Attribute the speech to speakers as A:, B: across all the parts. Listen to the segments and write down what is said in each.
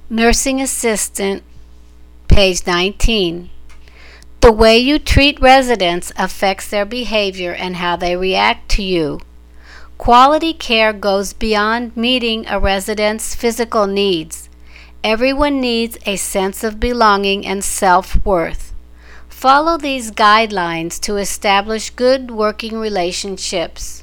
A: Nursing Assistant, page 19. The way you treat residents affects their behavior and how they react to you. Quality care goes beyond meeting a resident's physical needs. Everyone needs a sense of belonging and self-worth. Follow these guidelines to establish good working relationships.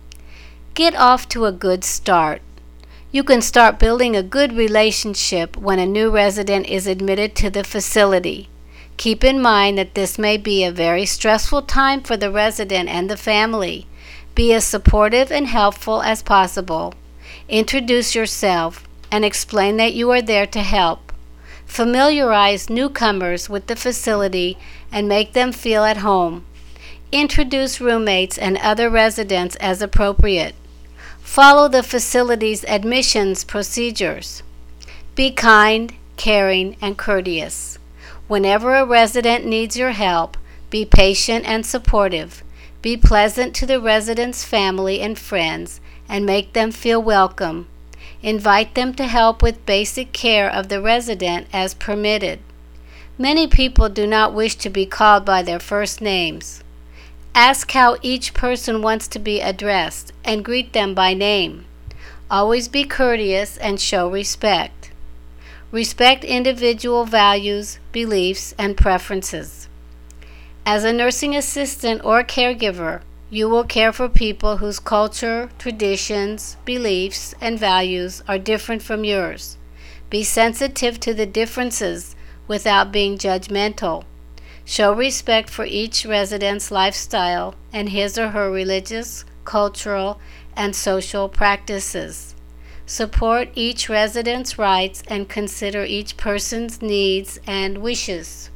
A: Get off to a good start. You can start building a good relationship when a new resident is admitted to the facility. Keep in mind that this may be a very stressful time for the resident and the family. Be as supportive and helpful as possible. Introduce yourself and explain that you are there to help. Familiarize newcomers with the facility and make them feel at home. Introduce roommates and other residents as appropriate. Follow the facility's admissions procedures. Be kind, caring, and courteous. Whenever a resident needs your help, be patient and supportive. Be pleasant to the resident's family and friends and make them feel welcome. Invite them to help with basic care of the resident as permitted. Many people do not wish to be called by their first names. Ask how each person wants to be addressed and greet them by name. Always be courteous and show respect. Respect individual values, beliefs, and preferences. As a nursing assistant or caregiver, you will care for people whose culture, traditions, beliefs, and values are different from yours. Be sensitive to the differences without being judgmental. Show respect for each resident's lifestyle and his or her religious, cultural, and social practices. Support each resident's rights and consider each person's needs and wishes.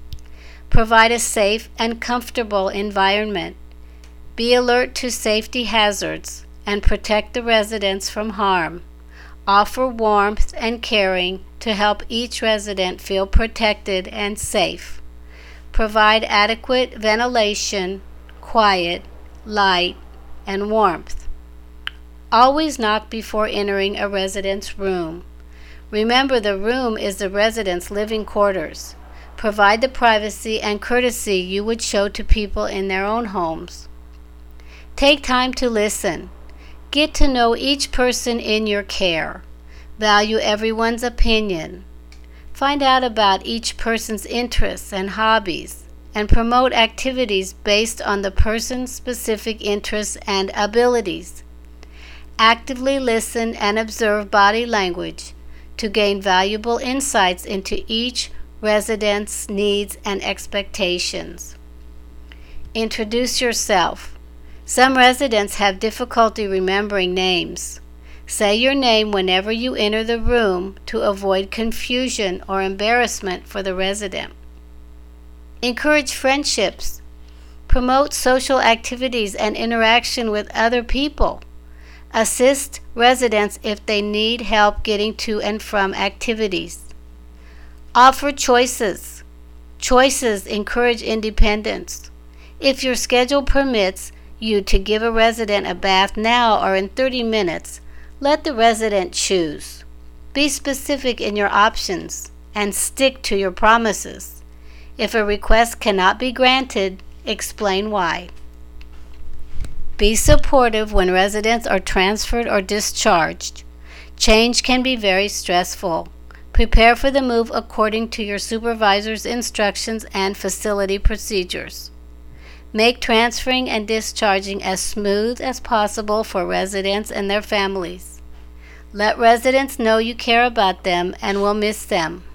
A: Provide a safe and comfortable environment. Be alert to safety hazards and protect the residents from harm. Offer warmth and caring to help each resident feel protected and safe. Provide adequate ventilation, quiet, light, and warmth. Always knock before entering a resident's room. Remember, the room is the resident's living quarters. Provide the privacy and courtesy you would show to people in their own homes. Take time to listen. Get to know each person in your care. Value everyone's opinion. Find out about each person's interests and hobbies, and promote activities based on the person's specific interests and abilities. Actively listen and observe body language to gain valuable insights into each resident's needs and expectations. Introduce yourself. Some residents have difficulty remembering names. Say your name whenever you enter the room to avoid confusion or embarrassment for the resident. Encourage friendships. Promote social activities and interaction with other people. Assist residents if they need help getting to and from activities. Offer choices. Choices encourage independence. If your schedule permits you to give a resident a bath now or in 30 minutes, let the resident choose. Be specific in your options and stick to your promises. If a request cannot be granted, explain why. Be supportive when residents are transferred or discharged. Change can be very stressful. Prepare for the move according to your supervisor's instructions and facility procedures. Make transferring and discharging as smooth as possible for residents and their families. Let residents know you care about them and will miss them.